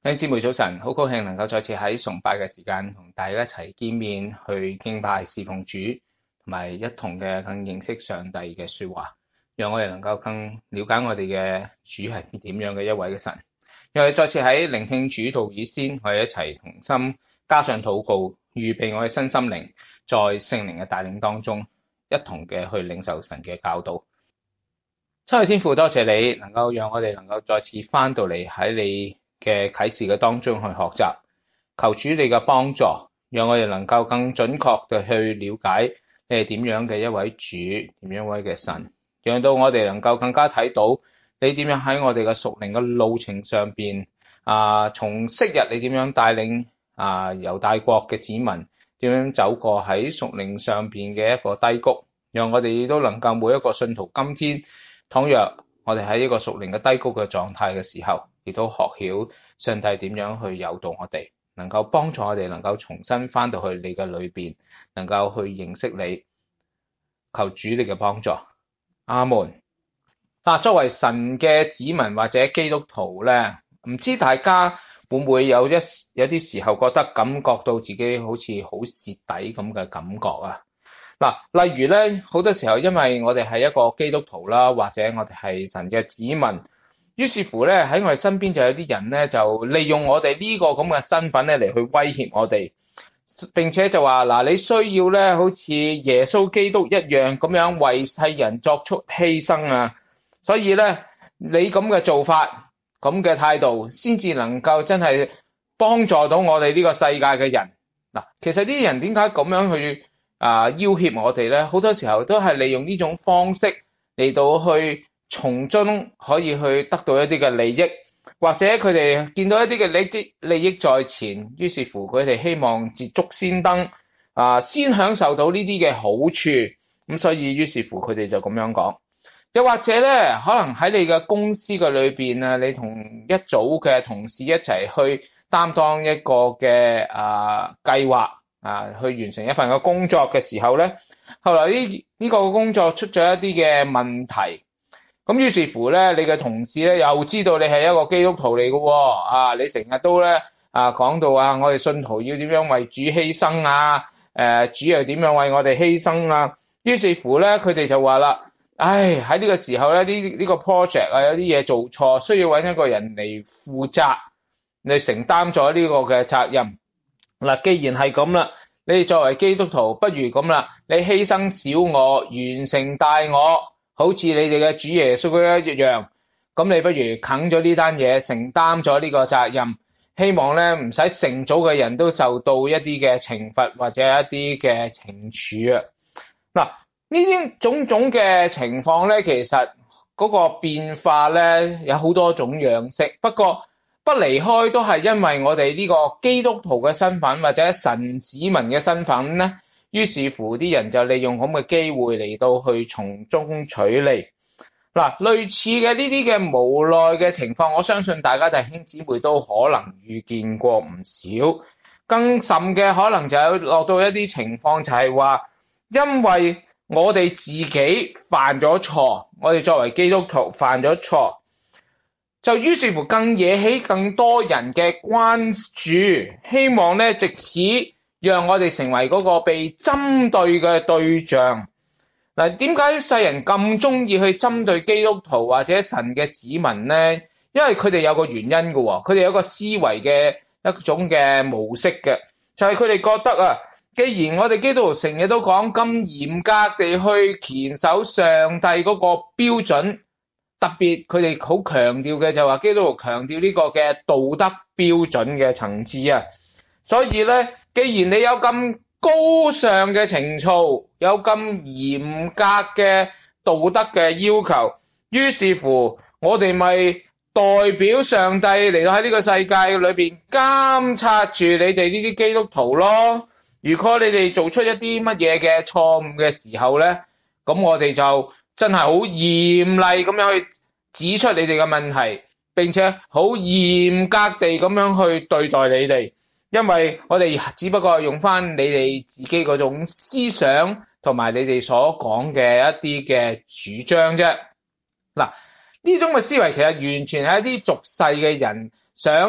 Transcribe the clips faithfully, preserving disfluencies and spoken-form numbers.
弟兄姊妹早晨，好高興能夠再次喺崇拜嘅時間同大家一齊見面，去敬拜侍奉主，同埋一同嘅更認識上帝嘅說話，讓我哋能夠更了解我哋嘅主係點樣嘅一位嘅神。讓我哋再次喺聆聽主道以先，我哋一齊同心加上禱告，預備我哋身心靈，在聖靈嘅帶領當中，一同嘅去領受神嘅教導。親愛天父，多謝你能夠讓我哋能夠再次翻到嚟喺你嘅啟示嘅當中去學習，求主你嘅幫助，讓我哋能夠更準確地去了解你係點樣嘅一位主，點樣一位嘅神，讓到我哋能夠更加睇到你點樣喺我哋嘅屬靈嘅路程上邊啊，從昔日你點樣帶領啊猶大國嘅子民點樣走過喺屬靈上邊嘅一個低谷，讓我哋都能夠每一個信徒今天，倘若我哋喺一個屬靈嘅低谷嘅狀態嘅時候，亦都學曉上帝點樣去誘導我哋，能夠幫助我哋能夠重新翻到去你嘅裏邊，能夠去認識你，求主你嘅幫助。阿門。嗱，作為神嘅子民或者基督徒咧，唔知大家會唔會有一有啲時候覺得感覺到自己好似好蝕底咁嘅感覺啊？嗱，例如咧，好多時候因為我哋係一個基督徒啦，或者我哋係神嘅子民，於是乎咧喺我哋身邊就有啲人咧就利用我哋呢個咁嘅身份咧嚟去威脅我哋，並且就話嗱，你需要咧好似耶穌基督一樣咁樣為世人作出犧牲啊，所以咧你咁嘅做法、咁嘅態度，先至能夠真係幫助到我哋呢個世界嘅人。嗱，其實呢啲人點解咁樣去啊要挾我哋咧？好多時候都係利用呢種方式嚟到去從中可以去得到一啲嘅利益，或者佢哋見到一啲嘅利益利益在前，於是乎佢哋希望捷足先登啊，先享受到呢啲嘅好處，咁所以於是乎佢哋就咁樣講。又或者咧，可能喺你嘅公司嘅裏邊啊，你同一組嘅同事一齊去擔當一個嘅啊計劃啊，去完成一份嘅工作嘅時候咧，後來呢呢個工作出咗一啲嘅問題，咁於是乎咧，你嘅同事咧又知道你係一個基督徒嚟嘅喎，啊，你成日都咧啊講到啊，我哋信徒要點樣為主犧牲啊，誒，主又點樣為我哋犧牲啊，於是乎咧，佢哋就話啦，唉，喺呢個時候咧，呢呢個 project 啊，有啲嘢做錯，需要揾一個人嚟負責，你承擔咗呢個嘅責任。嗱，既然係咁啦，你哋作為基督徒，不如咁啦，你犧牲小我，完成大我，好似你哋嘅主耶穌一樣，咁你不如啃咗呢單嘢，承擔咗呢個責任，希望咧唔使成組嘅人都受到一啲嘅懲罰或者一啲嘅懲處啊。嗱，呢啲種種嘅情況咧，其實嗰個變化咧有好多種樣式，不過不離開都係因為我哋呢個基督徒嘅身份或者神子民嘅身份咧，於是乎啲人就利用咁嘅機會嚟到去從中取利。嗱，類似嘅呢啲嘅無奈嘅情況，我相信大家弟兄姊妹都可能遇見過唔少。更甚嘅可能就有落到一啲情況，就係話因為我哋自己犯咗錯，我哋作為基督徒犯咗錯，就於是乎更惹起更多人嘅關注，希望咧藉此讓我哋成為嗰個被針對嘅對象。嗱，點解世人咁中意去針對基督徒或者神嘅子民咧？因為佢哋有個原因嘅喎，佢哋有個思維嘅一種嘅模式嘅，就係佢哋覺得啊，既然我哋基督徒成日都講咁嚴格地去堅守上帝嗰個標準，特別佢哋好強調嘅就話基督徒強調呢個嘅道德標準嘅層次啊，所以咧，既然你有咁高尚嘅情操，有咁嚴格嘅道德嘅要求，於是乎我哋咪代表上帝嚟到喺呢個世界裏邊監察住你哋呢啲基督徒咯。如果你哋做出一啲乜嘢嘅錯誤嘅時候咧，咁我哋就真係好嚴厲咁樣去指出你哋嘅問題，並且好嚴格地咁樣去對待你哋。因為我哋只不過用翻你哋自己嗰種思想同埋你哋所講嘅一啲嘅主張啫。嗱，呢種嘅思維其實完全係一啲俗世嘅人想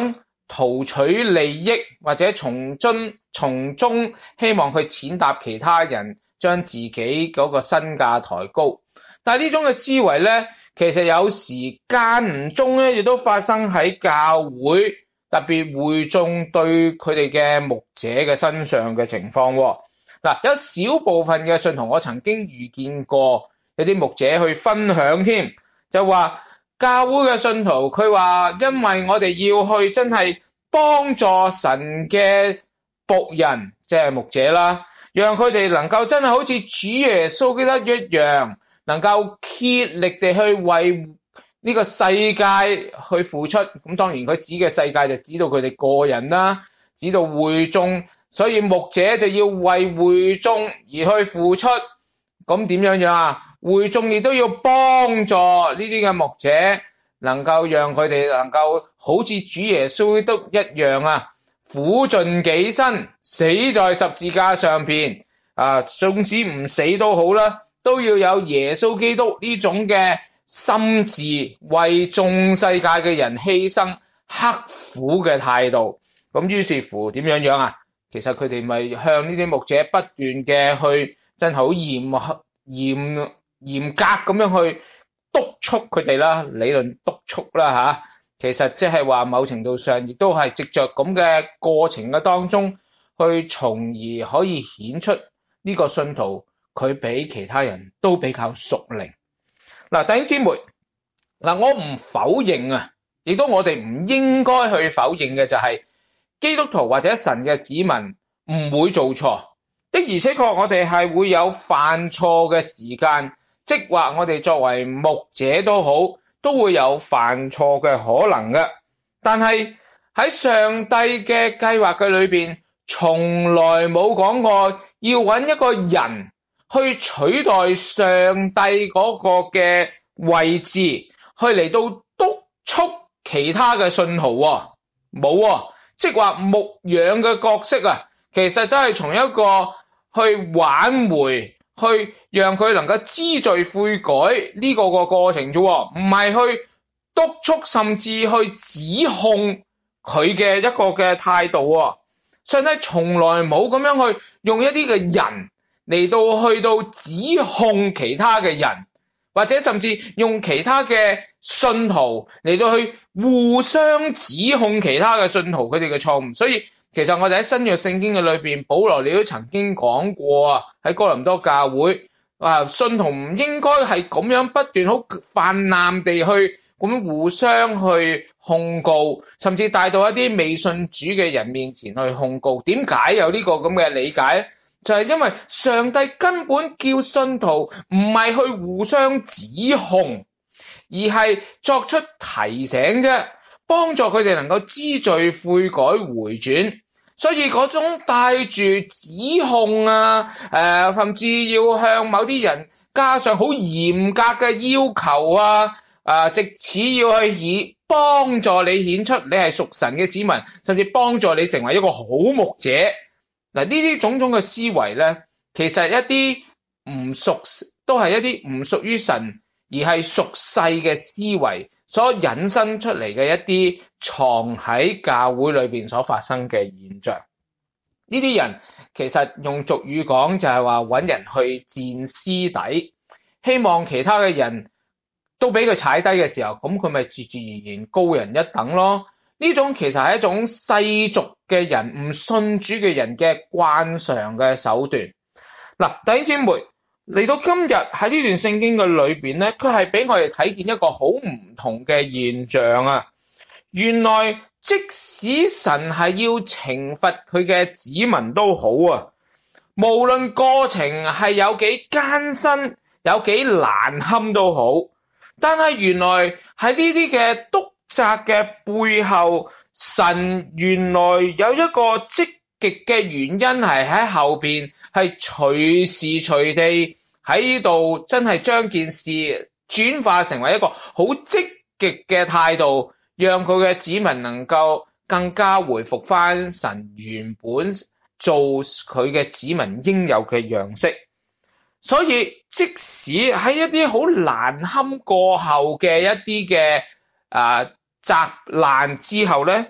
圖取利益，或者從中從中希望去踐踏其他人，將自己嗰個身價抬高。但係呢種嘅思維咧，其實有時間唔中咧，亦都發生喺教會，特別會眾對佢哋嘅牧者嘅身上嘅情況。嗱，有少部分嘅信徒，我曾經遇見過有啲牧者去分享添，就話教會嘅信徒，佢話因為我哋要去真係幫助神嘅僕人，即係牧者啦，讓佢哋能夠真係好似主耶穌基督一樣，能夠竭力地去為呢個世界去付出。咁當然佢指嘅世界就指到佢哋個人啦，指到會眾，所以牧者就要為會眾而去付出。咁點樣樣啊？會眾亦都要幫助呢啲嘅牧者，能夠讓佢哋能夠好似主耶穌基督一樣啊，苦盡己身，死在十字架上邊啊！縱使唔死都好啦，都要有耶穌基督呢種嘅心志，為眾世界嘅人犧牲刻苦嘅態度。咁於是乎點樣樣啊？其實佢哋咪向呢啲牧者不斷嘅去真係好嚴嚴嚴格咁樣去督促佢哋啦，理論督促啦吓。其實即係話某程度上亦都係藉着咁嘅過程嘅當中，去從而可以顯出呢個信徒佢比其他人都比較屬靈。嗱，弟兄姊妹，嗱，我唔否認啊，亦都我哋唔應該去否認嘅就係基督徒或者神嘅子民唔會做錯的，而且確我哋係會有犯錯嘅時間，即或我哋作為牧者都好，都會有犯錯嘅可能嘅。但係喺上帝嘅計劃嘅裏邊，從來冇講過要揾一個人去取代上帝嗰個嘅位置，去嚟到督促其他嘅信徒喎，冇啊。即係話牧養嘅角色啊，其實都係從一個去挽回，去讓佢能夠知罪悔改呢個個過程啫，唔係去督促甚至去指控佢嘅一個嘅態度啊。上帝從來冇咁樣去用一啲嘅人嚟到去到指控其他嘅人，或者甚至用其他嘅信徒嚟到去互相指控其他嘅信徒佢哋嘅錯誤。所以其實我哋喺新約聖經嘅裏邊，保羅你都曾經講過啊，喺哥林多教會啊，信徒唔應該係咁樣不斷好泛濫地去咁互相去控告，甚至帶到一啲未信主嘅人面前去控告。點解有呢個咁嘅理解？就係因為上帝根本叫信徒唔係去互相指控，而係作出提醒啫，幫助佢哋能夠知罪悔改回轉。所以嗰種帶住指控啊，誒、呃，甚至要向某啲人加上好嚴格嘅要求啊，啊、呃，藉此要去以幫助你顯出你係屬神嘅子民，甚至幫助你成為一個好牧者。嗱，呢啲種種嘅思維咧，其實一啲唔屬，都係一啲唔屬於神，而係屬世嘅思維所引申出嚟嘅一啲藏喺教會裏邊所發生嘅現象。呢啲人其實用俗語講就係話揾人去墊屍底，希望其他嘅人都俾佢踩低嘅時候，咁佢咪自自然然高人一等咯。呢種其實係一種世俗嘅人，唔信主嘅人嘅慣常嘅手段。嗱，弟兄姊妹，嚟到今日喺呢段聖經嘅裏邊咧，佢係俾我哋睇見一個好唔同嘅現象啊！原來即使神係要懲罰佢嘅子民都好啊，無論過程係有幾艱辛，有幾難堪都好，但係原來喺呢啲嘅督責嘅背後，神原來有一個積極嘅原因係喺後邊，係隨時隨地喺度真係將件事轉化成為一個好積極嘅態度，讓佢嘅子民能夠更加回復翻神原本做佢嘅子民應有嘅樣式。所以即使喺一啲好難堪過後嘅一啲嘅啊責難之後咧，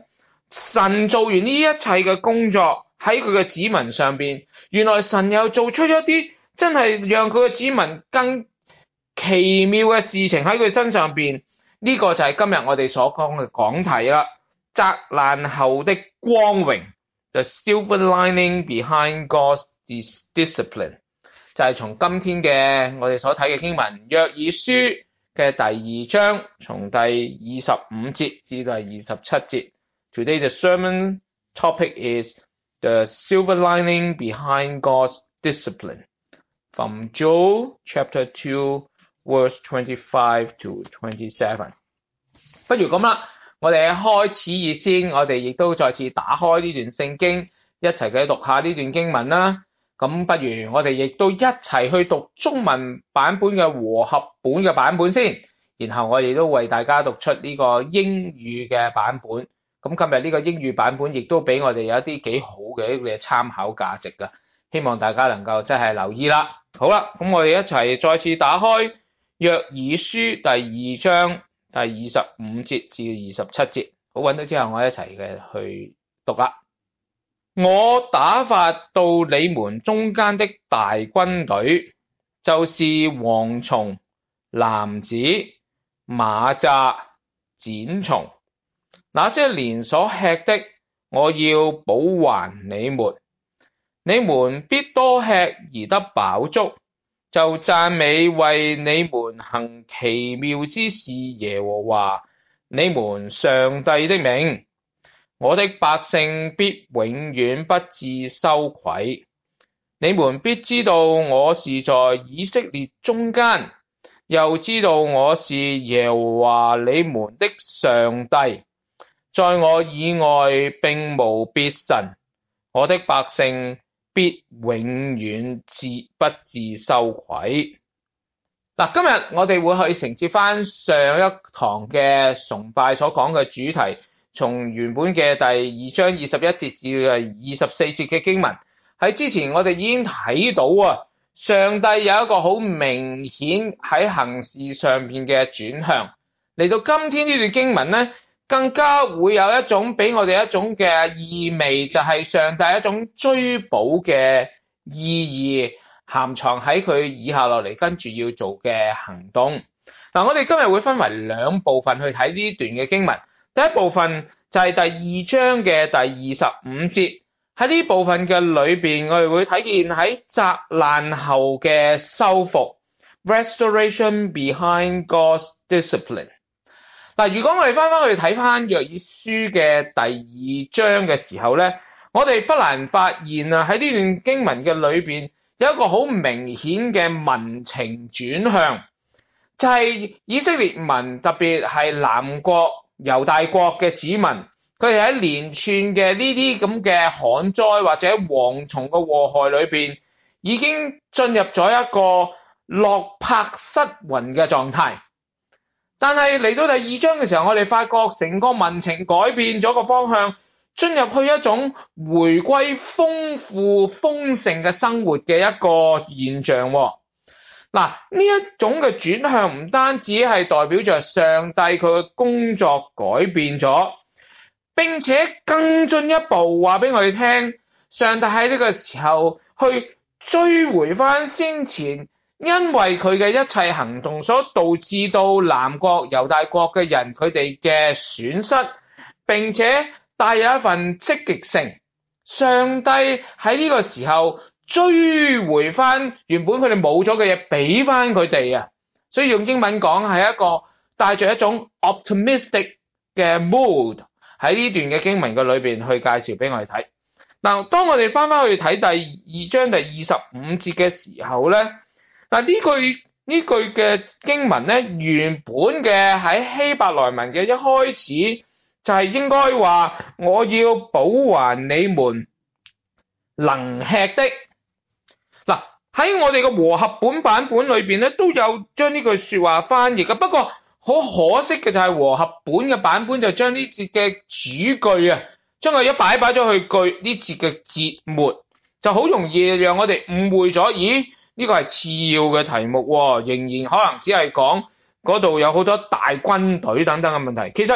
神做完呢一切嘅工作喺佢嘅子民上邊，原來神又做出一啲真係讓佢嘅子民更奇妙嘅事情喺佢身上邊。呢、這個就係今日我哋所講嘅講題啦，責難後的光榮 ，The silver lining behind God's discipline， 就係從今天嘅我哋所睇嘅經文約珥書嘅第二章，從第二十五節至第二十七節。Today the sermon topic is the silver lining behind God's discipline, from Joel chapter two verse twenty-five to twenty-seven。不如咁啦，我哋喺開始以先，我哋亦都再次打開呢段聖經，一齊嘅讀下呢段經文啦。咁不如我哋亦都一齊去讀中文版本嘅和合本嘅版本先，然後我哋都為大家讀出呢個英語嘅版本。咁今日呢個英語版本亦都俾我哋有一啲幾好嘅一個參考價值㗎，希望大家能夠真係留意啦。好啦，咁我哋一齊再次打開約珥書第二章第二十五節至二十七節，好，揾到之後我一齊嘅去讀啦。我打發到你們中間的大軍隊，就是蝗蟲、蝻子、螞蚱、剪蟲，那些年所吃的，我要補還你們。你們必多吃而得飽足，就讚美為你們行奇妙之事耶和華你們上帝的名。我的百姓必永遠不致羞愧。你們必知道我是在以色列中間，又知道我是耶和華你們的上帝。在我以外並無別神，我的百姓必永遠不致羞愧。嗱，今日我哋會去承接翻上一堂嘅崇拜所講嘅主題，從原本嘅第二章二十一節至二十四節嘅經文。喺之前我哋已經睇到啊，上帝有一個好明顯喺行事上面嘅轉向。嚟到今天呢段經文咧，更加會有一種俾我哋一種嘅意味，就係上帝一種追補嘅意義含藏喺佢以下落嚟跟住要做嘅行動。嗱，我哋今日會分為兩部分去睇呢段嘅經文。第一部分就係第二章嘅第二十五節，喺呢部分嘅裏邊，我哋會睇見喺責難後嘅修復 ，restoration behind God's discipline。嗱，如果我哋翻翻去睇翻約珥書嘅第二章嘅時候咧，我哋不難發現啊，喺呢段經文嘅裏邊有一個好明顯嘅民情轉向，就係、是、以色列民，特別係南國猶大國嘅子民，佢哋喺連串嘅呢啲咁嘅旱災或者蝗蟲嘅禍害裏邊，已經進入咗一個落魄失魂嘅狀態。但係嚟到第二章嘅時候，我哋發覺成個民情改變咗個方向，進入去一種回歸豐富豐盛嘅生活嘅一個現象。嗱，呢一種嘅轉向唔單止係代表着上帝佢嘅工作改變咗，並且更進一步話俾我哋聽，上帝喺呢個時候去追回翻先前因為佢嘅一切行動所導致到南國猶大國嘅人佢哋嘅損失，並且帶有一份積極性。上帝喺呢個時候追回翻原本佢哋冇咗嘅嘢，俾翻佢哋啊！所以用英文講係一個帶着一種 optimistic 嘅 mood 喺呢段嘅經文嘅裏邊去介紹俾我哋睇。嗱，當我哋翻翻去睇第二章第二十五節嘅時候咧，嗱，呢句呢句嘅經文咧，原本嘅喺希伯來文嘅一開始就係應該話我要補還你們能吃的。嗱，喺我哋嘅和合本版本裏邊咧，都有將呢句說話翻譯嘅。不過好可惜嘅就係和合本嘅版本就將呢節嘅主句啊，將佢一擺擺咗去句呢節嘅節末，就好容易讓我哋誤會咗。咦？呢個係次要嘅題目喎，仍然可能只係講嗰度有好多大軍隊等等嘅問題。其實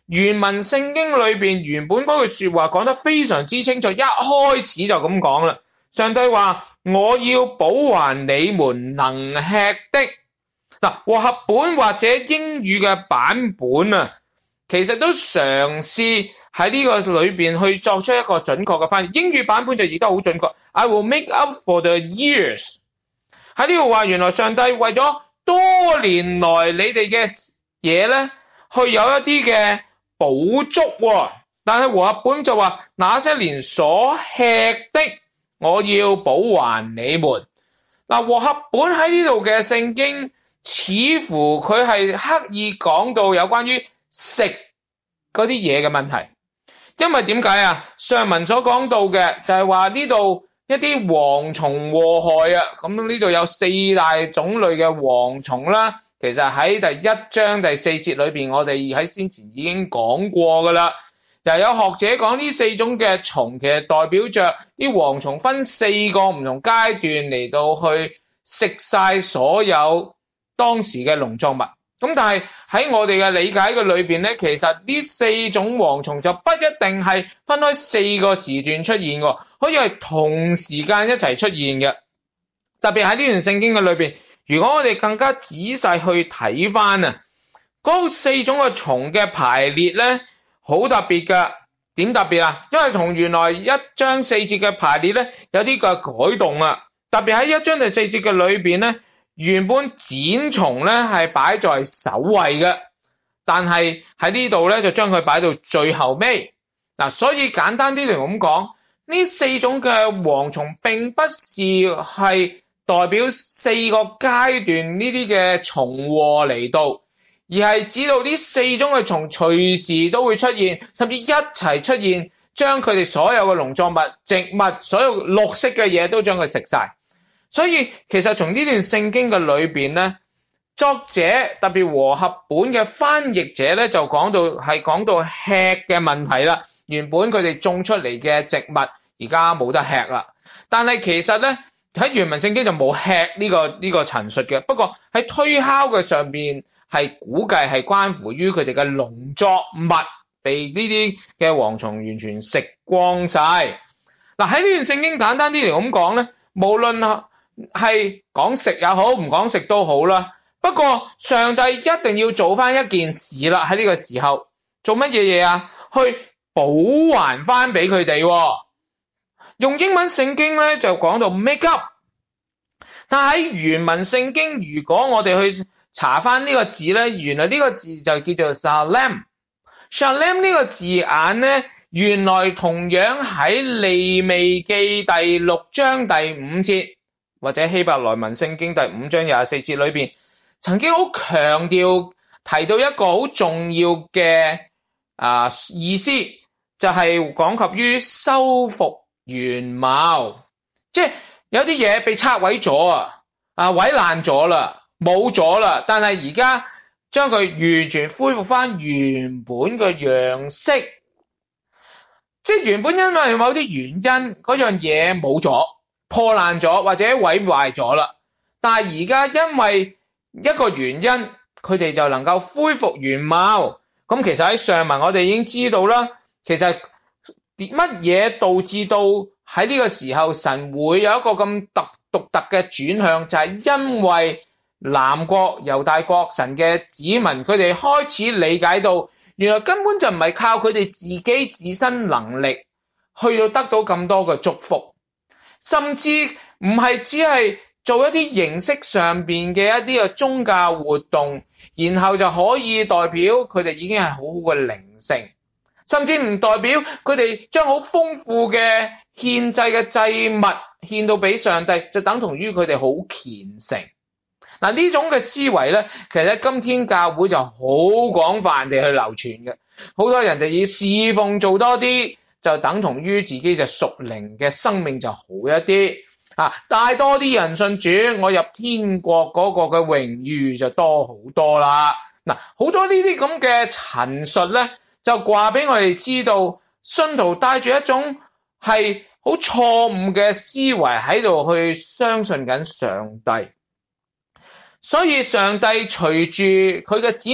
原文聖經裏邊原本嗰句說話講得非常之清楚，一開始就咁講啦。上帝話：我要補還你們能吃的。嗱，和合本或者英語嘅版本啊，其實都嘗試喺呢個裏邊去作出一個準確嘅翻譯。英語版本就譯得好準確 ，I will make up for the years。喺呢度話，原來上帝為咗多年來你哋嘅嘢咧，去有一啲嘅補足喎。但係和合本就話，那些年所吃的，我要補還你們。嗱，和合本喺呢度嘅聖經，似乎佢係刻意講到有關於食嗰啲嘢嘅問題。因為點解啊？上文所講到嘅就係話呢度一啲蝗蟲禍害啊，咁呢度有四大種類嘅蝗蟲啦。其實喺第一章第四節裏邊，我哋喺先前已經講過噶啦。又有學者講呢四種嘅蟲，其實代表着啲蝗蟲分四個唔同階段嚟到去食晒所有當時嘅農作物。咁但係喺我哋嘅理解嘅裏邊咧，其實呢四種蝗蟲就不一定係分開四個時段出現嘅，可以係同時間一齊出現嘅。特別喺呢段聖經嘅裏邊，如果我哋更加仔細去睇翻啊，嗰四種嘅蟲嘅排列咧，好特別㗎。點特別啊？因為同原來一章四節嘅排列咧有啲嘅改動啊。特別喺一章第四節嘅裏邊咧，原本剪蟲咧係擺在首位嘅，但係喺呢度咧就將佢擺到最後尾。嗱，所以簡單啲嚟咁講，呢四種嘅蝗蟲並不是係代表四個階段呢啲嘅蟲禍嚟到，而係指到呢四種嘅蟲隨時都會出現，甚至一齊出現，將佢哋所有嘅農作物、植物、所有綠色嘅嘢都將佢食晒。所以其實從呢段聖經嘅裏邊咧，作者特別和合本嘅翻譯者咧就講到係講到吃嘅問題啦。原本佢哋種出嚟嘅植物而家冇得吃啦，但係其實咧喺原文聖經就冇吃呢個呢個陳述嘅。不過喺推敲嘅上邊係估計係關乎於佢哋嘅農作物被呢啲嘅蝗蟲完全食光晒。嗱，喺呢段聖經簡單啲嚟咁講咧，無論係講食也好，唔講食都好啦。不過上帝一定要做翻一件事啦，喺呢個時候做乜嘢嘢啊？去補還翻俾佢哋。用英文聖經咧就講到 make up， 但喺原文聖經如果我哋去查翻呢個字咧，原來呢個字就叫做 shalem。 shalem 呢個字眼咧，原來同樣喺利未記第六章第五節或者希伯來文聖經第五章廿四節裏邊，曾經好強調提到一個好重要嘅啊意思，就係講及於修復原貌。即係有啲嘢被拆毀咗啊，啊毀爛咗啦，冇咗啦，但係而家將佢完全恢復翻原本嘅樣式。即係原本因為某啲原因嗰樣嘢冇咗，破爛咗或者毀壞咗啦，但係而家因為一個原因，佢哋就能夠恢復原貌。咁其實喺上文我哋已經知道啦，其實乜嘢導致到喺呢個時候神會有一個咁特獨特嘅轉向，就係因為南國猶大國神嘅子民，佢哋開始理解到原來根本就唔係靠佢哋自己自身能力去到得到咁多嘅祝福，甚至唔係只係做一啲形式上邊嘅一啲嘅宗教活動，然後就可以代表佢哋已經係好好嘅靈性，甚至唔代表佢哋將好豐富嘅獻祭嘅祭物獻到俾上帝，就等同於佢哋好虔誠。嗱，呢種嘅思維咧，其實喺今天教會就好廣泛地去流傳嘅。好多人就以侍奉做多啲，就等同於自己就屬靈嘅生命就好一啲啊！帶多啲人信主，我入天國嗰個嘅榮譽就多好多啦。嗱，好多呢啲咁嘅陳述咧，就話俾我哋知道，信徒帶住一種係好錯誤嘅思維喺度去相信緊上帝。所以上帝隨住佢嘅子民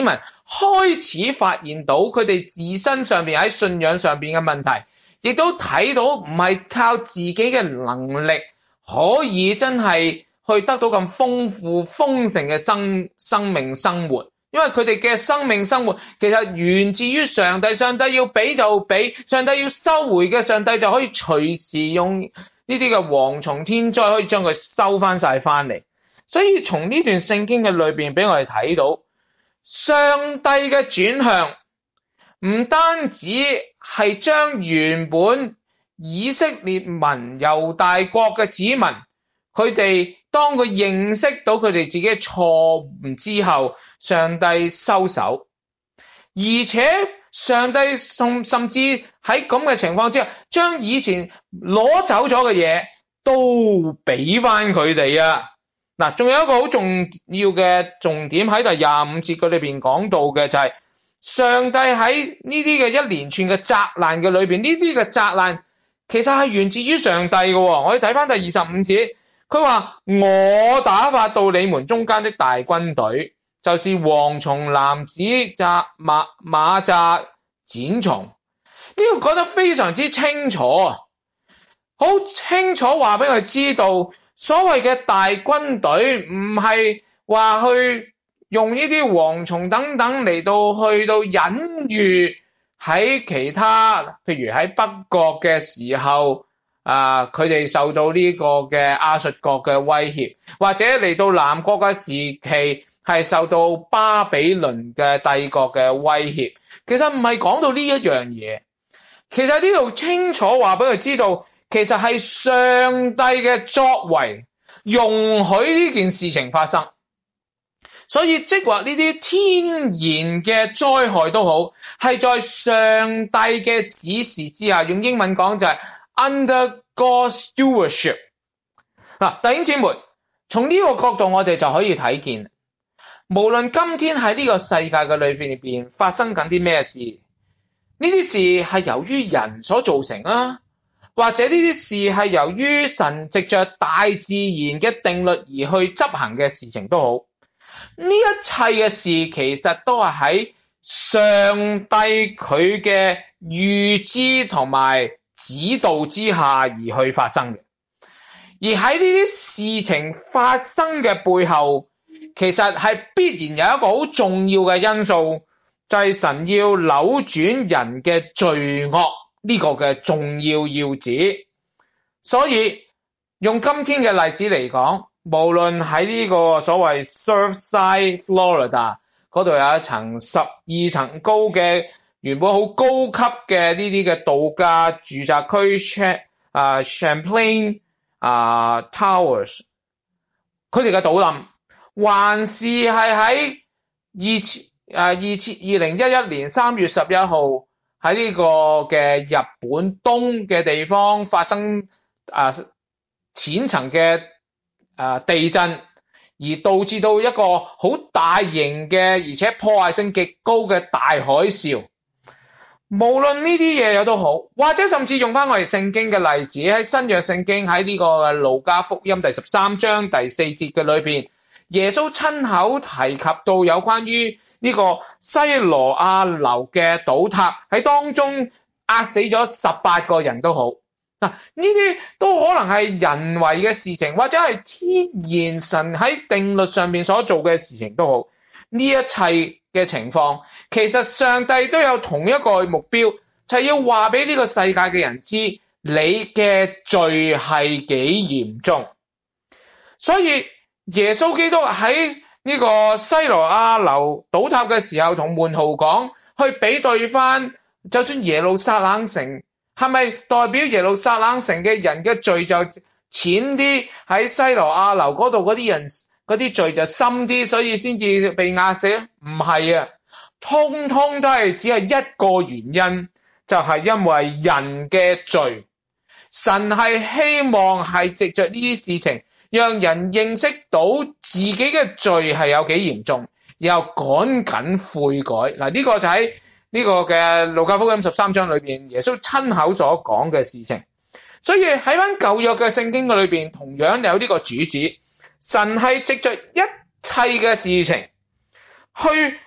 開始發現到佢哋自身上邊喺信仰上邊嘅問題，亦都睇到唔係靠自己嘅能力可以真係去得到咁豐富豐盛嘅生生命生活。因為佢哋嘅生命生活其實源自於上帝，上帝要俾就俾，上帝要收回嘅，上帝就可以隨時用呢啲嘅蝗蟲天災可以將佢收翻晒翻嚟。所以從呢段聖經嘅裏邊俾我哋睇到，上帝嘅轉向唔單止係將原本以色列民猶大國嘅子民，佢哋當佢認識到佢哋自己嘅錯誤之後，上帝收手，而且上帝甚甚至喺咁嘅情況之下，將以前攞走咗嘅嘢都俾翻佢哋啊！嗱，仲有一個好重要嘅重點喺第廿五節佢裏邊講到嘅就係、是、上帝喺呢啲嘅一連串嘅責難嘅裏邊，呢啲嘅責難其實係源自於上帝嘅。我哋睇翻第二十五節，佢話我打發到你們中間的大軍隊，就是蝗蟲、蝻子、螞馬螞蚱、剪蟲，呢個講得非常之清楚啊，好清楚話俾佢知道。所謂嘅大軍隊唔係話去用呢啲蝗蟲等等嚟到去到隱喻喺其他，譬如喺北國嘅時候啊，佢哋受到呢個嘅亞述國嘅威脅，或者嚟到南國嘅時期係受到巴比倫嘅帝國嘅威脅。其實唔係講到呢一樣嘢，其實呢度清楚話俾佢知道，其實係上帝嘅作為容許呢件事情發生，所以即話呢啲天然嘅災害都好，係在上帝嘅指示之下，用英文講就係 under God's stewardship。嗱，弟兄姊妹，從呢個角度我哋就可以睇見，無論今天喺呢個世界嘅裏邊邊發生緊啲咩事，呢啲事係由於人所造成啊，或者呢啲事係由於神藉着大自然嘅定律而去執行嘅事情都好，呢一切嘅事其實都係喺上帝佢嘅預知同埋指導之下而去發生嘅。而喺呢啲事情發生嘅背後，其實係必然有一個好重要嘅因素，就係神要扭轉人嘅罪惡呢個嘅重要要旨。所以用今天嘅例子嚟講，無論喺呢個所謂 Surfside Florida 嗰度有一層十二層高嘅原本好高級嘅呢啲嘅度假住宅區，啊 Champlain 啊 Towers， 佢哋嘅倒冧，還是係喺二千啊二千二零一一年三月十一號喺呢個嘅日本東嘅地方發生啊淺層嘅啊地震，而導致到一個好大型嘅而且破壞性極高嘅大海嘯。無論呢啲嘢有都好，或者甚至用翻我哋聖經嘅例子，喺新約聖經喺呢個路加福音第十三章第四節嘅裏邊，耶穌親口提及到有關於呢個西羅亞樓嘅倒塌，喺當中壓死咗十八個人都好。嗱，呢啲都可能係人為嘅事情，或者係天然神喺定律上面所做嘅事情都好。呢一切嘅情況，其實上帝都有同一個目標，就係要話俾呢個世界嘅人知，你嘅罪係幾嚴重。所以耶穌基督喺呢個西羅亞樓倒塌嘅時候，同門徒講，去比對翻，就算耶路撒冷城係咪代表耶路撒冷城嘅人嘅罪就淺啲，喺西羅亞樓嗰度嗰啲人嗰啲罪就深啲，所以先至被壓死？唔係啊，通通都係只係一個原因，就係因為人嘅罪。神係希望係藉着呢啲事情，讓人認識到自己嘅罪係有幾嚴重，然後趕緊悔改。嗱，呢個就喺呢個嘅路加福音十三章裏邊，耶穌親口所講嘅事情。所以喺翻舊約嘅聖經裏邊，同樣有呢個主旨。神係藉着一切嘅事情去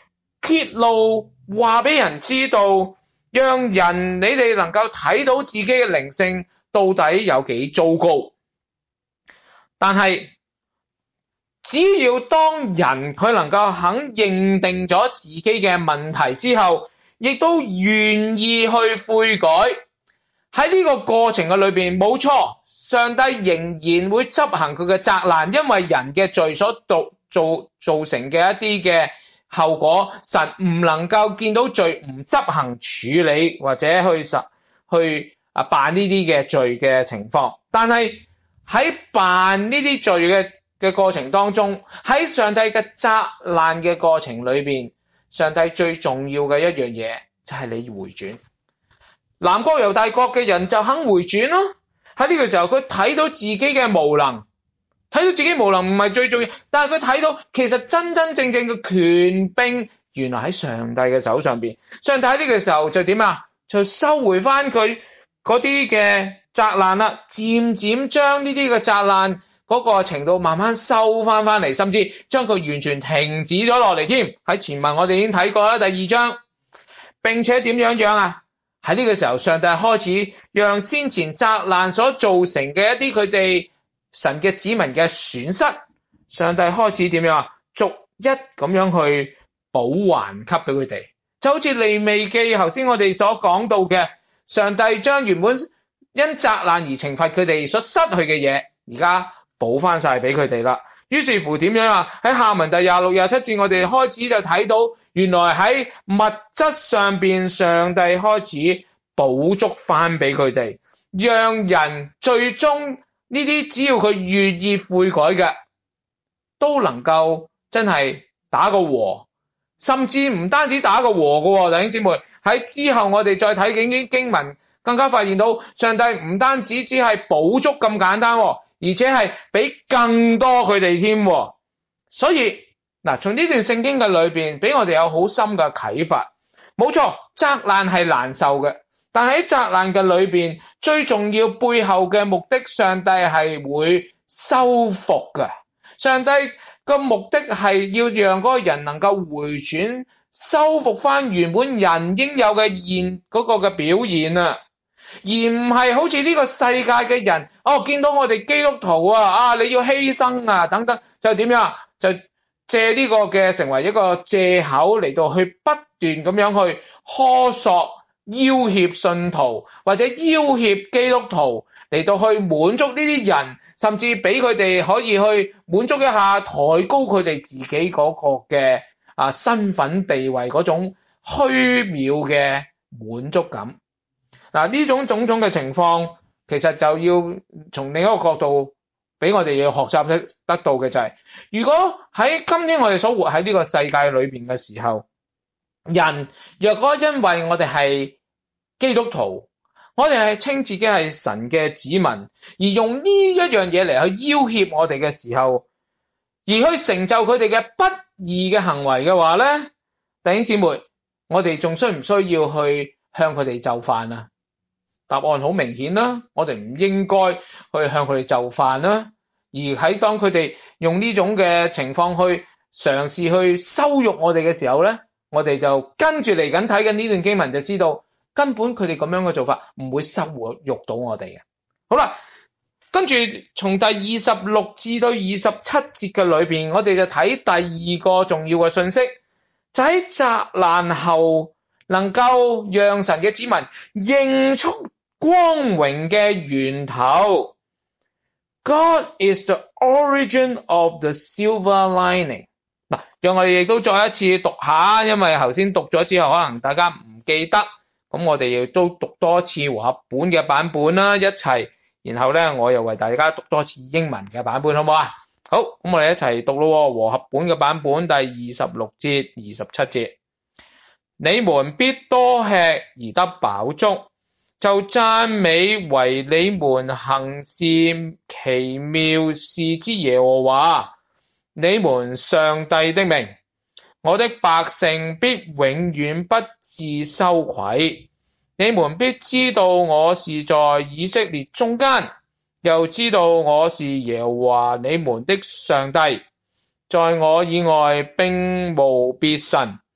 揭露話俾人知道，讓人你哋能夠睇到自己嘅靈性到底有幾糟糕。但係只要當人佢能夠肯認定咗自己嘅問題之後，亦都願意去悔改，喺呢個過程嘅裏邊，冇錯，上帝仍然會執行佢嘅責難，因為人嘅罪所造造造成嘅一啲嘅後果，神唔能夠見到罪唔執行處理或者去實去啊辦呢啲嘅罪嘅情況。但係喺辦呢啲罪嘅嘅過程當中，喺上帝嘅責難嘅過程裏邊，上帝最重要嘅一樣嘢就係你回轉。南國猶大國嘅人就肯回轉咯。喺呢個時候佢睇到自己嘅無能，睇到自己無能唔係最重要，但係佢睇到其實真真正正嘅權柄原來喺上帝嘅手上邊。上帝喺呢個時候就點啊？就收回翻佢嗰啲嘅責難啦，漸漸將呢啲嘅責難嗰個程度慢慢收翻翻嚟，甚至將佢完全停止咗落嚟添。喺前文我哋已經睇過啦，第二章。並且點樣樣啊？喺呢個時候，上帝開始讓先前責難所造成嘅一啲佢哋神嘅子民嘅損失，上帝開始點樣啊？逐一咁樣去補還給俾佢哋，就好似利未記頭先我哋所講到嘅，上帝將原本因責難而懲罰佢哋所失去嘅嘢，而家補翻晒俾佢哋啦。於是乎點樣啊？喺下文第廿六、廿七節，我哋開始就睇到，原來喺物質上邊，上帝開始補足翻俾佢哋，讓人最終呢啲只要佢願意悔改嘅，都能夠真係打個和，甚至唔單止打個和嘅，弟兄姊妹，喺之後我哋再睇經經經文，更加發現到上帝唔單止只係補足咁簡單，而且係俾更多佢哋添。所以嗱，從呢段聖經嘅裏邊，俾我哋有好深嘅啟發。冇錯，責難係難受嘅，但喺責難嘅裏邊，最重要背後嘅目的，上帝係會修復嘅。上帝嘅目的係要讓嗰個人能夠回轉，修復翻原本人應有嘅現嗰個嘅表現啊，而唔係好似呢個世界嘅人，哦，見到我哋基督徒啊，啊你要犧牲啊等等，就點樣就借呢個嘅成為一個借口嚟到去不斷咁樣去苛索要挾信徒，或者要挾基督徒嚟到去滿足呢啲人，甚至俾佢哋可以去滿足一下，抬高佢哋自己嗰個嘅啊身份地位嗰種虛渺嘅滿足感。嗱，呢種種種嘅情況，其實就要從另一個角度俾我哋要學習得得到嘅就係，如果喺今天我哋所活喺呢個世界裏邊嘅時候，人若果因為我哋係基督徒，我哋係稱自己係神嘅子民，而用呢一樣嘢嚟去要挾我哋嘅時候，而去成就佢哋嘅不義嘅行為嘅話咧，弟兄姊妹，我哋仲需唔需要去向佢哋就範啊？答案好明顯啦，我哋唔應該去向佢哋就範啦。而喺當佢哋用呢種嘅情況去嘗試去羞辱我哋嘅時候咧，我哋就跟住嚟緊睇緊呢段經文就知道，根本佢哋咁樣嘅做法唔會羞辱到我哋嘅。好啦，跟住從第二十六至到二十七節嘅裏邊，我哋就睇第二個重要嘅信息，就喺責難後能夠讓神嘅子民認出光榮嘅源頭。God is the origin of the silver lining。嗱，讓我哋亦都再一次讀下，因為頭先讀咗之後，可能大家唔記得，咁我哋亦都讀多次和合本嘅版本啦，一齊，然後咧我又為大家讀多次英文嘅版本，好唔好啊？好，咁我哋一齊讀咯，和合本嘅版本第二十六節、二十七節，你們必多吃而得飽足，就讚美為你們行事奇妙事之耶和華你們上帝的名。我的百姓必永遠不致羞愧。你們必知道我是在以色列中間，又知道我是耶和華你們的上帝，在我以外並無別神。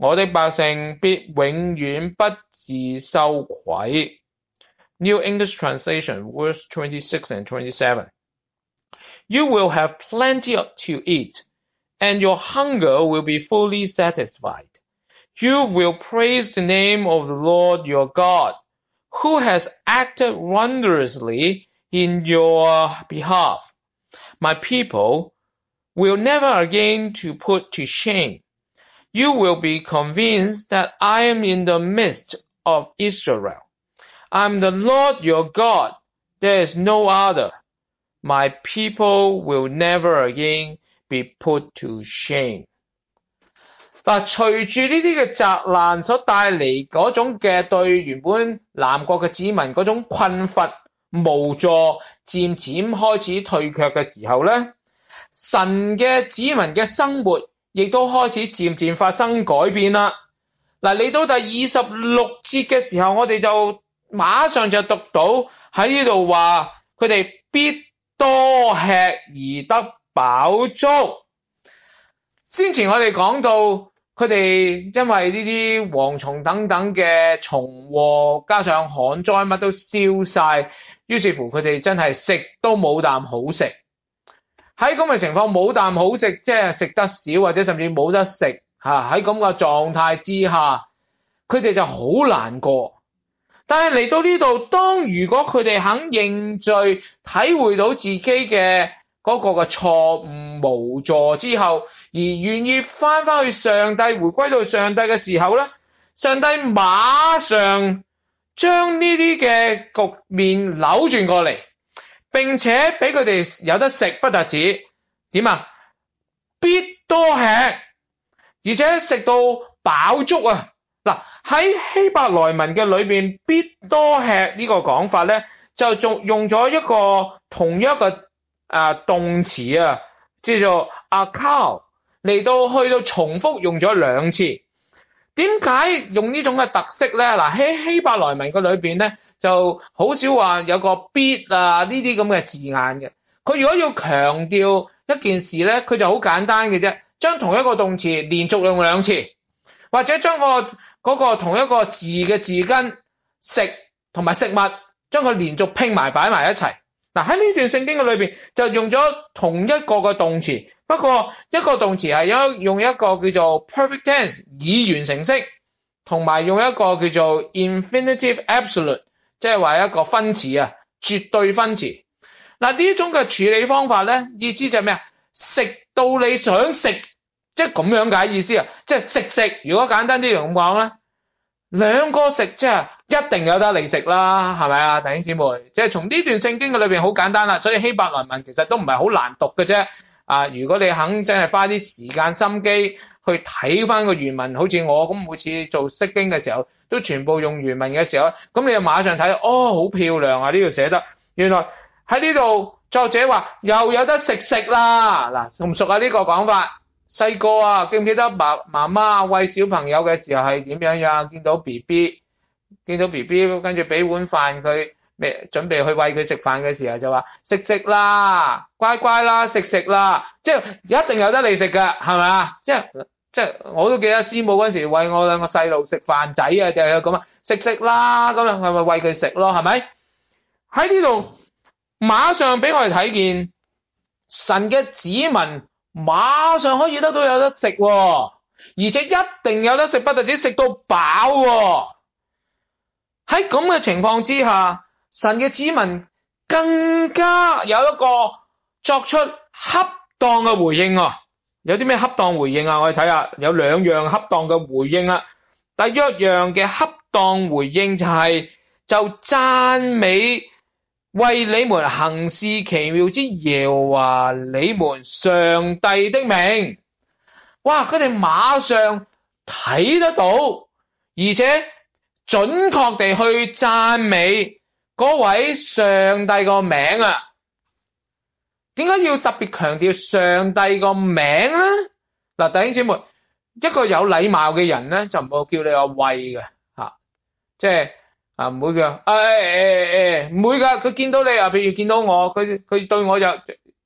我的百姓必永遠不致羞愧。New English Translation, verse twenty-six and twenty-seven. You will have plenty to eat, and your hunger will be fully satisfied. You will praise the name of the Lord your God, who has acted wondrously in your behalf. My people will never again to put to shame. You will be convinced that I am in the midst of Israel. I am the Lord your God. There is no other. My people will never again be put to shame. 嗱，隨住呢啲嘅責難所帶嚟嗰種嘅對原本南國嘅子民嗰種困乏無助，漸漸開始退卻嘅時候咧，神嘅子民嘅生活亦都開始漸漸發生改變啦。嗱，嚟到第二十六節嘅時候，我哋就馬上就讀到喺呢度話，佢哋必多吃而得飽足。先前我哋講到佢哋因為呢啲蝗蟲等等嘅蟲禍，加上旱災乜都燒晒，於是乎佢哋真係食都冇啖好食。喺咁嘅情況冇啖好食，即係食得少或者甚至冇得食嚇，喺咁嘅狀態之下，佢哋就好難過。但係嚟到呢度，當如果佢哋肯認罪，體會到自己嘅嗰個嘅錯誤無助之後，而願意翻返去上帝，回歸到上帝嘅時候咧，上帝馬上將呢啲嘅局面扭轉過嚟，並且俾佢哋有得食不特止，點啊？必多吃，而且食到飽足啊！嗱，喺希伯來文嘅裏邊，必多吃呢個講法咧，就仲用咗一個同一個啊動詞啊，叫做 akal 嚟到去到重複用咗兩次。點解用呢種嘅特色咧？嗱，喺希伯來文嘅裏邊咧，就好少話有個必啊呢啲咁嘅字眼嘅。佢如果要強調一件事咧，佢就好簡單嘅啫，將同一個動詞連續用兩次，或者將個嗰個同一個字嘅字根食同埋食物，將佢連續拼埋擺埋一齊。嗱，喺呢段聖經嘅裏邊就用咗同一個嘅動詞，不過一個動詞係用用一個叫做 perfect tense 已完成式，同埋用一個叫做 infinitive absolute， 即係話一個分詞啊，絕對分詞。嗱，呢種嘅處理方法咧，意思就係咩啊？食到你想食。即係咁樣解意思啊！即係食食，如果簡單啲嚟咁講咧，兩個食即係一定有得你食啦，係咪啊，弟兄姊妹？即係從呢段聖經嘅裏邊好簡單啦，所以希伯來文其實都唔係好難讀嘅啫。啊，如果你肯真係花啲時間心機去睇翻個原文，好似我咁每次做釋經嘅時候，都全部用原文嘅時候，咁你就馬上睇，哦，好漂亮啊！呢度寫得，原來喺呢度作者話又有得食食啦。嗱，熟唔熟啊？呢個講法？細個啊，記唔記得爸媽媽餵小朋友嘅時候係點樣呀？見到 B B， 見到 B B 跟住俾碗飯佢，未準備去餵佢食飯嘅時候就話食食啦，乖乖啦，食食啦，即係一定有得你食㗎，係咪啊？即係即係我都記得師母嗰時餵我兩個細路食飯仔啊，就係咁啊，食食啦，咁樣係咪餵佢食咯？係咪？喺呢度馬上俾我哋睇見神嘅子民。馬上可以得到有得食喎，而且一定有得食，不特止食到飽喎。喺咁嘅情況之下，神嘅子民更加有一個作出恰當嘅回應啊！有啲咩恰當回應啊？我哋睇下，有兩樣恰當嘅回應啊。第一樣嘅恰當回應就係、是、就讚美為你們行事奇妙之耶和華你們上帝的名。哇！佢哋馬上睇得到，而且準確地去讚美嗰位上帝個名啊！點解要特別強調上帝個名咧？嗱，弟兄姊妹，一個有禮貌嘅人咧，就唔會叫你話喂嘅吓，即係。啊，唔會噶，誒誒誒，唔會噶，佢見到你啊，譬如見到我，佢佢對我就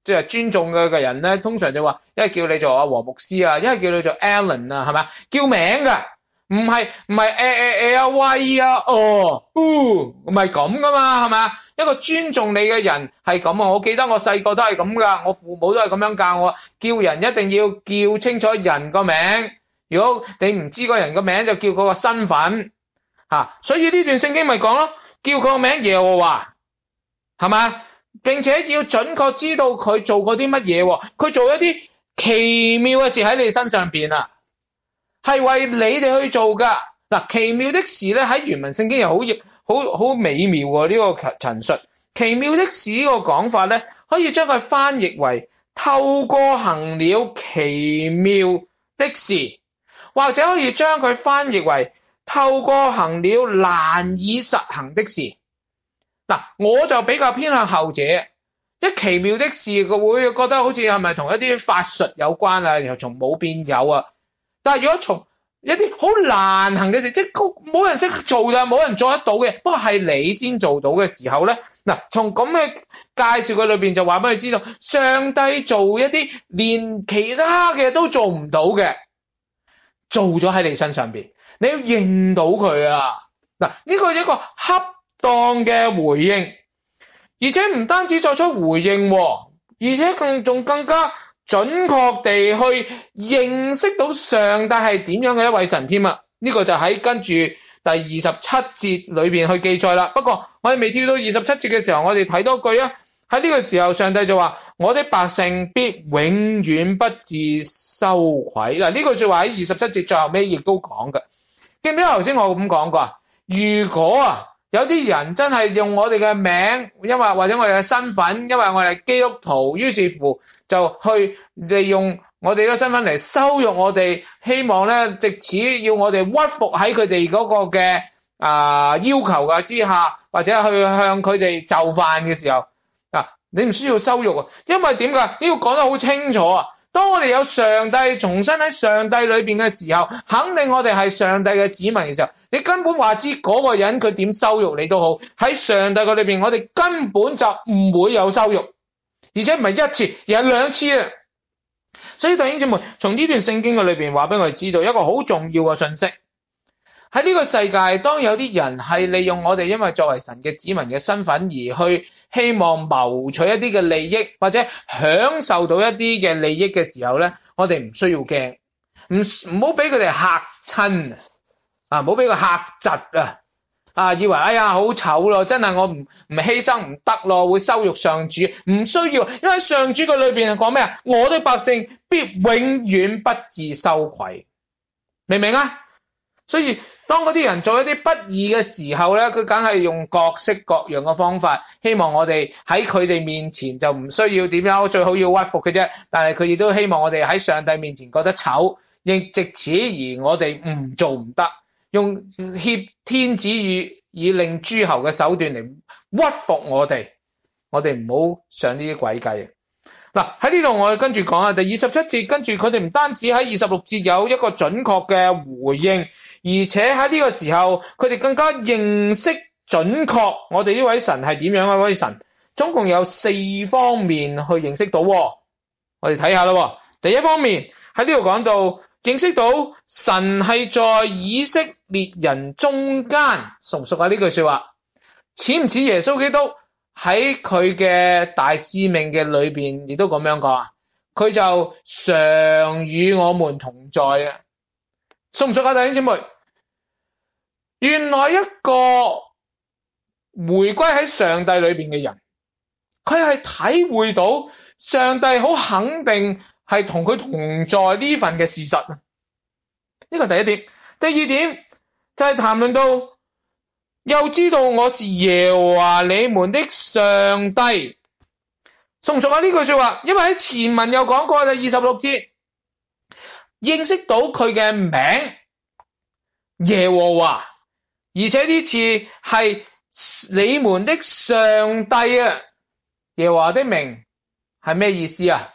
即係尊重嘅嘅人咧，通常就話一係叫你做阿和牧師啊，一係叫你做 Alan 啊，係咪？叫名㗎，唔係唔係誒誒誒啊喂啊哦，唔係咁噶嘛，係咪啊？一個尊重你嘅人係咁啊！我記得我細個都係咁噶，我父母都係咁樣教我，叫人一定要叫清楚人個名。如果你唔知個人個名，就叫嗰個身份嚇、啊。所以呢段聖經咪講咯，叫佢個名耶和華，係嘛？並且要準確知道佢做過啲乜嘢，佢做一啲奇妙嘅事喺你身上邊啊，係為你哋去做噶。嗱，奇妙的事咧喺原文聖經又好好好美妙喎，呢個陳述。奇妙的事呢個講法咧，可以將佢翻譯為透過行了奇妙的事，或者可以將佢翻譯為透過行了難以實行的事。嗱，我就比較偏向後者。一奇妙的事，佢會覺得好似係咪同一啲法術有關啊？又從冇變有啊？但係如果從一啲好難行嘅事，即係冇人識做㗎，冇人做得到嘅，不過係你先做到嘅時候咧，嗱，從咁嘅介紹佢裏邊就話俾佢知道，上帝做一啲連其他嘅都做唔到嘅，做咗喺你身上邊，你要認到佢啊！嗱，呢個係一個恰當嘅回應，而且唔單止作出回應，而且更仲更加準確地去認識到上帝係點樣嘅一位神添啊！呢、這個就喺跟住第二十七節裏邊去記載啦。不過我哋未跳到二十七節嘅時候，我哋睇多句啊。喺呢個時候，上帝就話：我的百姓必永遠不致羞愧。嗱，呢句說話喺二十七節最後尾亦都講嘅。記唔記得頭先我咁講過啊？如果啊有啲人真係用我哋嘅名，因為或者我哋嘅身份，因為我哋係基督徒，於是乎就去利用我哋嘅身份嚟羞辱我哋，希望咧藉此要我哋屈服喺佢哋嗰個嘅啊、呃、要求嘅之下，或者去向佢哋就範嘅時候，啊，你唔需要羞辱啊，因為點解？呢個講得好清楚啊！當我哋有上帝重新喺上帝裏邊嘅時候，肯定我哋係上帝嘅子民嘅時候，你根本話知嗰個人佢點羞辱你都好，喺上帝嘅裏邊，我哋根本就唔會有羞辱，而且唔係一次，而係兩次啊！所以弟兄姊妹，從呢段聖經嘅裏邊話俾我哋知道一個好重要嘅信息，喺呢個世界，當有啲人係利用我哋因為作為神嘅子民嘅身份而去希望謀取一啲嘅利益，或者享受到一啲嘅利益嘅時候咧，我哋唔需要驚，唔唔好俾佢哋嚇親啊，唔好俾佢嚇窒啊！啊，以為哎呀好醜咯，真係我唔唔犧牲唔得咯，會羞辱上主，唔需要，因為上主嘅裏邊係講咩啊？我的百姓必永遠不致羞愧，明唔明啊？所以當嗰啲人做一啲不義嘅時候咧，佢梗係用各式各樣嘅方法，希望我哋喺佢哋面前就唔需要點樣，最好要屈服嘅啫。但係佢亦都希望我哋喺上帝面前覺得醜，亦藉此而我哋唔做唔得。用挾天子以以令諸侯嘅手段嚟屈服我哋，我哋唔好上呢啲詭計。嗱，喺呢度我哋跟住講啊，第二十七節跟住佢哋唔單止喺二十六節有一個準確嘅回應，而且喺呢個時候佢哋更加認識準確我哋呢位神係點樣嘅位神，總共有四方面去認識到。我哋睇下啦，第一方面喺呢度講到。認識到神係在以色列人中間，熟唔熟啊？呢句說話似唔似耶穌基督喺佢嘅大使命嘅裏邊，亦都咁樣講啊？佢就常與我們同在啊！熟唔熟啊？弟兄姊妹，原來一個回歸喺上帝裏邊嘅人，佢係體會到上帝好肯定。係同佢同在呢份嘅事實啊，呢個第一點。第二點就係談論到，又知道我是耶和華你們的上帝，熟唔熟啊？呢句說話，因為喺前文有講過，就二十六節，認識到佢嘅名耶和華，而且呢次係你們的上帝啊，耶和華的名係咩意思啊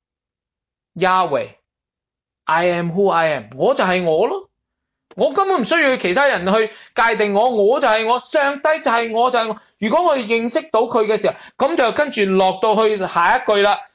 ？Yahweh，I am who I am， 我就係我咯，我根本唔需要其他人去界定我，我就係我，上帝就係我，就係我。如果我哋認識到佢嘅時候，咁就跟住落到去下一句啦。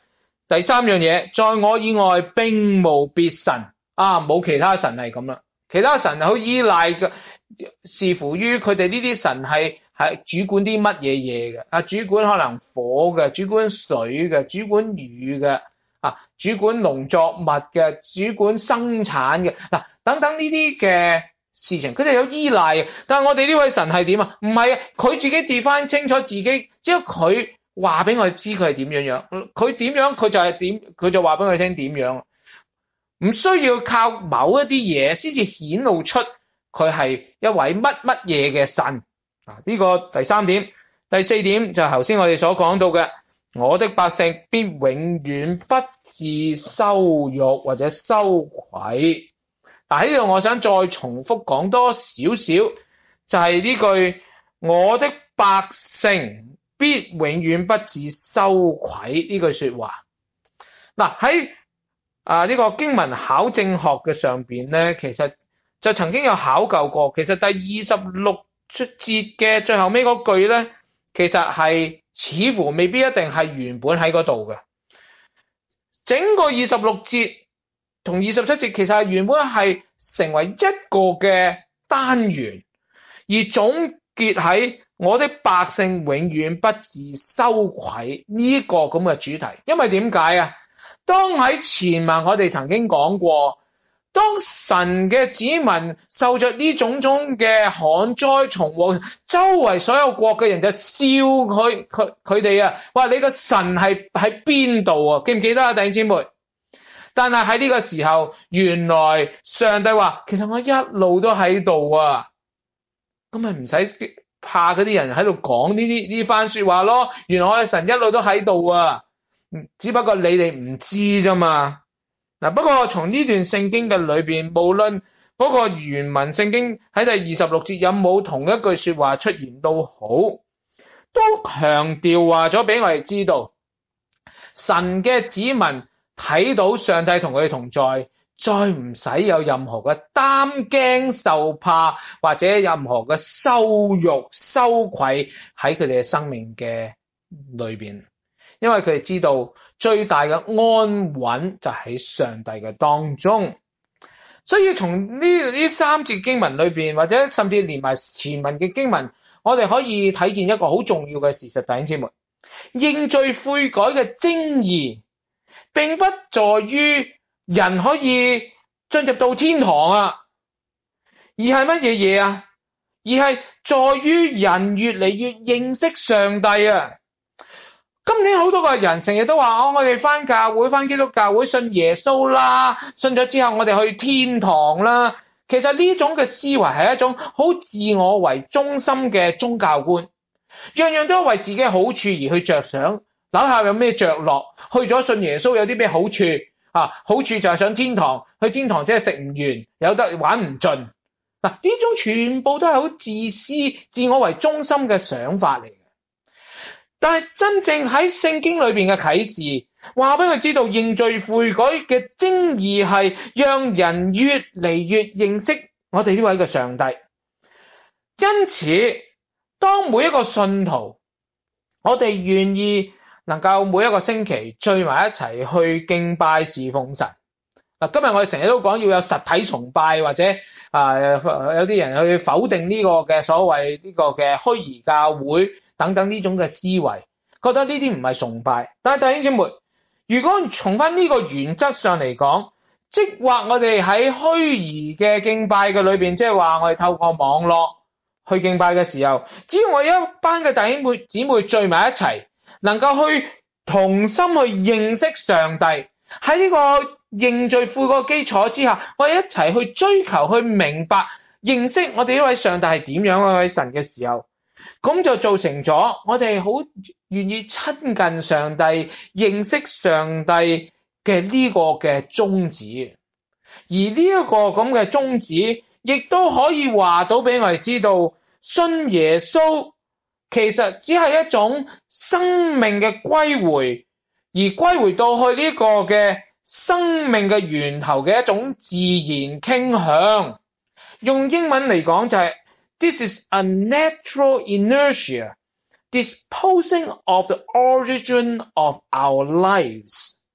第三樣嘢，在我以外並無別神啊，冇其他神係咁啦。其他神好依賴嘅，視乎於佢哋呢啲神係係主管啲乜嘢嘢嘅啊，主管可能火嘅，主管水嘅，主管雨嘅啊，主管農作物嘅，主管生產嘅嗱、啊、等等呢啲嘅事情，佢哋有依賴嘅。但係我哋呢位神係點啊？唔係啊，佢自己 define 清楚自己，只有佢話俾我哋知佢係點樣樣，佢點樣佢就係點，佢就話俾我哋聽點樣。唔需要靠某一啲嘢先至顯露出佢係一位乜乜嘢嘅神啊！呢個第三點，第四點就係頭先我哋所講到嘅，我的百姓必永遠不致羞辱或者羞愧。但喺呢度我想再重複講多少少，就係呢句我的百姓必永遠不致羞愧呢句說話。嗱喺啊！呢、這個經文考證學嘅上邊咧，其實就曾經有考究過。其實第二十六節嘅最後尾嗰句咧，其實係似乎未必一定係原本喺嗰度嘅。整個二十六節同二十七節其實係原本係成為一個嘅單元，而總結喺我的百姓永遠不致羞愧呢個咁嘅主題。因為點解啊？當喺前文我哋曾經講過，當神嘅子民受着呢種種嘅旱災蟲禍，周圍所有國嘅人就笑佢佢佢哋啊，話你個神係喺邊度啊？記唔記得啊，弟兄姊妹？但係喺呢個時候，原來上帝話，其實我一路都喺度啊，咁咪唔使怕嗰啲人喺度講呢啲呢番說話咯。原來我嘅神一路都喺度啊。只不過你哋唔知啫嘛。嗱，不過從呢段聖經嘅裏邊，無論嗰個原文聖經喺第二十六節有冇同一句說話出現都好，都強調話咗俾我哋知道，神嘅子民睇到上帝同佢哋同在，再唔使有任何嘅擔驚受怕或者任何嘅羞辱羞愧喺佢哋嘅生命嘅裏邊。因為佢哋知道最大嘅安穩就喺上帝嘅當中，所以從呢呢三節經文裏邊，或者甚至連埋前文嘅經文，我哋可以睇見一個好重要嘅事實，弟兄姊妹，認罪悔改嘅精義，並不在於人可以進入到天堂啊，而係乜嘢嘢啊？而係在於人越嚟越認識上帝啊！今年好多個人成日都話哦，我哋翻教會翻基督教會信耶穌啦，信咗之後我哋去天堂啦。其實呢種嘅思維係一種好自我為中心嘅宗教觀，樣樣都為自己嘅好處而去着想，諗下有咩着落，去咗信耶穌有啲咩好處啊？好處就係上天堂，去天堂即係食唔完，有得玩唔盡。嗱，呢種全部都係好自私、自我為中心嘅想法嚟。但係真正喺聖經裏邊嘅啟示，話俾佢知道認罪悔改嘅精義係讓人越嚟越認識我哋呢位嘅上帝。因此，當每一個信徒，我哋願意能夠每一個星期聚埋一齊去敬拜侍奉神。嗱，今日我哋成日都講要有實體崇拜，或者啊、呃、有啲人去否定呢個嘅所謂呢個嘅虛擬教會。等等呢種嘅思維，覺得呢啲唔係崇拜。但係弟兄姊妹，如果從翻呢個原則上嚟講，即或我哋喺虛擬嘅敬拜嘅裏邊，即係話我哋透過網絡去敬拜嘅時候，只要我一班嘅弟兄妹姊妹聚埋一齊，能夠去同心去認識上帝，喺呢個認罪悔改基礎之下，我哋一齊去追求去明白認識我哋呢位上帝係點樣嘅一位神嘅時候，咁就造成咗我哋好願意親近上帝、認識上帝嘅呢個嘅宗旨。而呢一個咁嘅宗旨，亦都可以話到俾我哋知道，信耶穌其實只係一種生命嘅歸回，而歸回到去呢個嘅生命嘅源頭嘅一種自然傾向。用英文嚟講就係、是This is a natural inertia, disposing of the origin of our lives.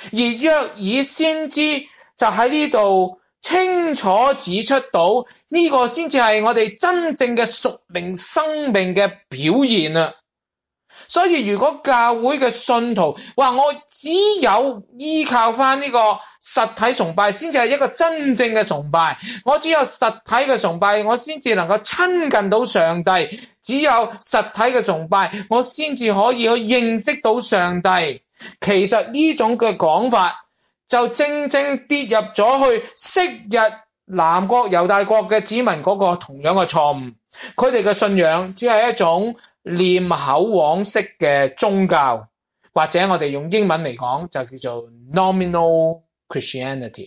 而約珥先知就喺呢度清楚指出到呢個先至係我哋真正嘅屬靈生命嘅表現啊！所以如果教會嘅信徒話我只有依靠翻呢個實體崇拜先至係一個真正嘅崇拜，我只有實體嘅崇拜我先至能夠親近到上帝，只有實體嘅崇拜我先至可以去認識到上帝。其實呢種嘅講法就正正跌入咗去昔日南國猶大國嘅子民嗰個同樣嘅錯誤，佢哋嘅信仰只係一種念口簧式嘅宗教，或者我哋用英文嚟講就叫做 nominal Christianity，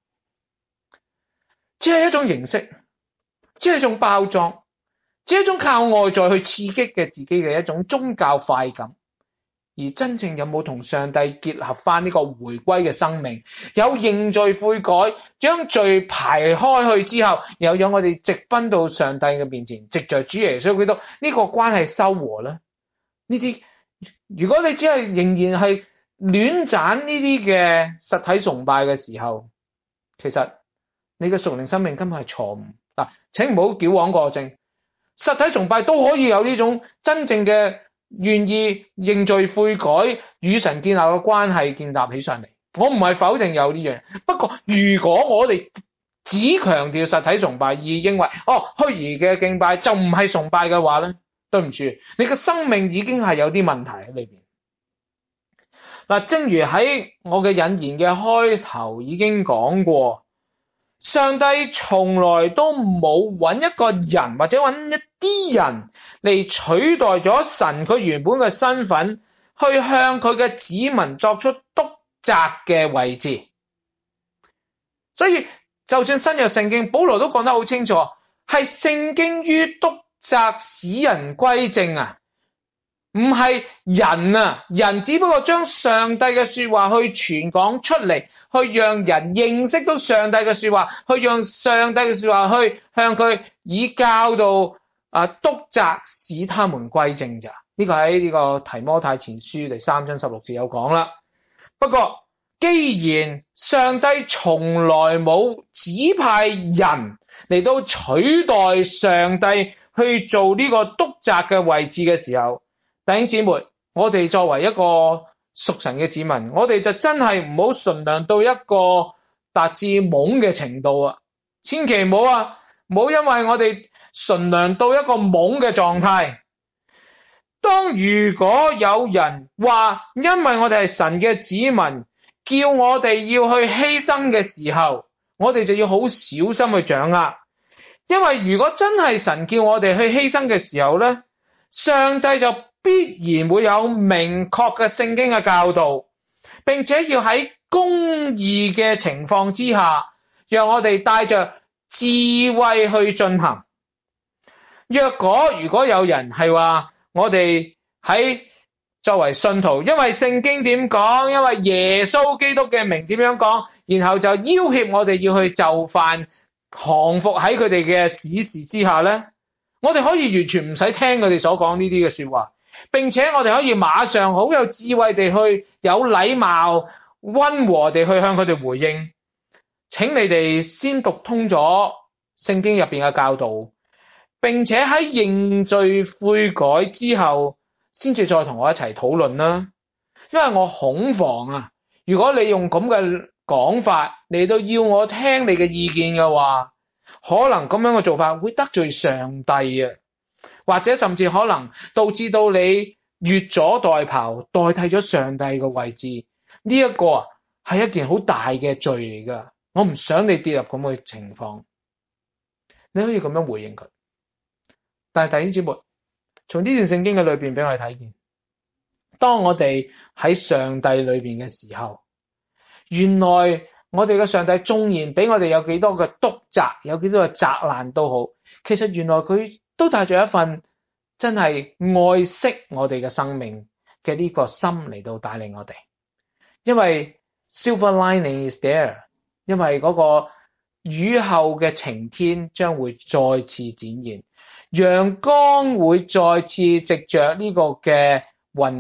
只係一種形式，只係一種包裝，只係一種靠外在去刺激嘅自己嘅一種宗教快感。而真正有冇同上帝結合翻呢個回歸嘅生命，有認罪悔改，將罪排開去之後，又有我哋直奔到上帝嘅面前，藉着主耶穌基督呢個關係修和咧。呢啲如果你只係仍然係亂斬呢啲嘅實體崇拜嘅時候，其實你嘅屬靈生命根本係錯誤嗱。請唔好矯枉過正，實體崇拜都可以有呢種真正嘅願意認罪悔改與神建立嘅關係建立起上嚟，我唔係否定有呢樣，不過如果我哋只強調實體崇拜而認為哦虛擬嘅敬拜就唔係崇拜嘅話咧，對唔住，你嘅生命已經係有啲問題喺裏邊。嗱，正如喺我嘅引言嘅開頭已經講過，上帝從來都冇揾一個人或者揾一啲人嚟取代咗神佢原本嘅身份，去向佢嘅子民作出督責嘅位置。所以就算新約聖經，保羅都講得好清楚，係聖經於督責使人歸正啊，唔係人啊，人只不過將上帝嘅說話去傳講出嚟，去讓人認識到上帝嘅說話，去讓上帝嘅說話去向佢以教導啊督責使他們歸正咋。呢個喺呢個提摩太前書第三章十六節有講啦。不過既然上帝從來冇指派人嚟到取代上帝去做呢個督責嘅位置嘅時候，弟兄姊妹，我哋作為一個屬神嘅子民，我哋就真係唔好純良到一個達至懵嘅程度啊！千祈唔好啊，唔好因為我哋純良到一個懵嘅狀態。當如果有人話因為我哋係神嘅子民，叫我哋要去犧牲嘅時候，我哋就要好小心去掌握。因為如果真係神叫我哋去犧牲嘅時候咧，上帝就必然會有明確嘅聖經嘅教導，並且要喺公義嘅情況之下，讓我哋帶着智慧去進行。若果如果有人係話我哋喺作為信徒，因為聖經點講，因為耶穌基督嘅名點樣講，然後就要挾我哋要去就範，降服喺佢哋嘅指示之下咧，我哋可以完全唔使聽佢哋所講呢啲嘅說話，並且我哋可以馬上好有智慧地去有禮貌溫和地去向佢哋回應。請你哋先讀通咗聖經入邊嘅教導，並且喺認罪悔改之後先至再同我一齊討論啦。因為我恐防啊，如果你用咁嘅講法嚟到要我聽你嘅意見嘅話，可能咁樣嘅做法會得罪上帝啊，或者甚至可能導致到你越俎代庖，代替咗上帝嘅位置。呢一個啊係一件好大嘅罪嚟噶，我唔想你跌入咁嘅情況。你可以咁樣回應佢，但係弟兄姊妹，從呢段聖經嘅裏邊俾我哋睇見，當我哋喺上帝裏邊嘅時候，原來我哋嘅上帝縱然俾我哋有幾多嘅督責，有幾多嘅責難都好，其實原來佢都帶住一份真係愛惜我哋嘅生命嘅呢個心嚟到帶領我哋。因為 silver lining is there， 因為嗰個雨後嘅晴天將會再次展現，陽光會再次藉着呢個嘅雲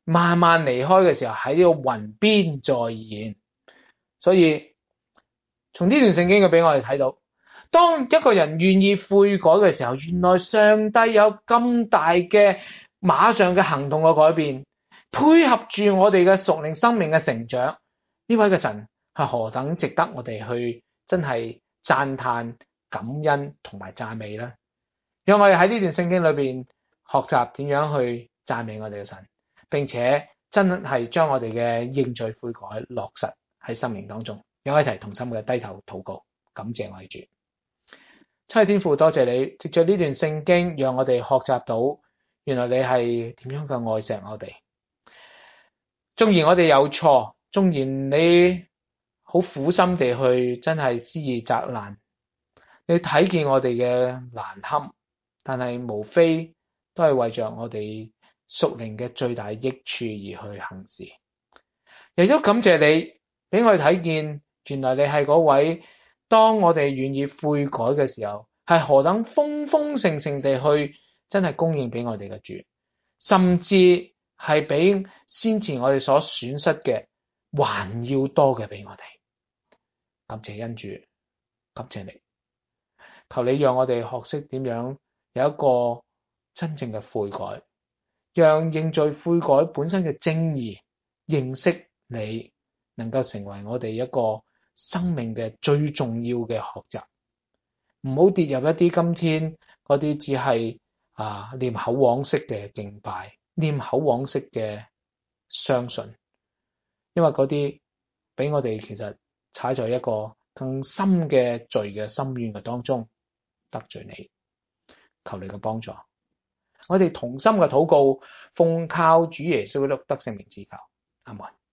慢慢離開嘅時候喺呢個雲邊再現。所以從呢段聖經佢俾我哋睇到，當一個人願意悔改嘅時候，原來上帝有咁大嘅馬上嘅行動嘅改變，配合住我哋嘅屬靈生命嘅成長。呢位嘅神係何等值得我哋去真係讚嘆、感恩同埋讚美呢？讓我哋喺呢段聖經裏邊學習點樣去讚美我哋嘅神，並且真係將我哋嘅認罪悔改落實喺生命當中。讓我一齊同心嘅低頭禱告，感謝我哋主。親愛天父，多謝你藉着呢段聖經，讓我哋學習到原來你係點樣嘅愛錫我哋。縱然我哋有錯，縱然你好苦心地去真係施以責難，你睇見我哋嘅難堪，但係無非都係為着我哋屬靈嘅最大益處而去行事。亦都感謝你俾我哋睇見，原來你係嗰位當我哋願意悔改嘅時候，係何等豐豐盛盛地去真係供應俾我哋嘅主，甚至係比先前我哋所損失嘅還要多嘅俾我哋。感謝恩主，感謝你，求你讓我哋學識點樣有一個真正嘅悔改，讓認罪悔改本身嘅正義，認識你能夠成為我哋一個生命嘅最重要嘅學習，唔好跌入一啲今天嗰啲只係啊念口簧式嘅敬拜，念口簧式嘅相信，因為嗰啲俾我哋其實踩在一個更深嘅罪嘅深淵嘅當中，得罪你，求你嘅幫助。我哋同心嘅禱告，奉靠主耶穌基督得勝名字求，阿門。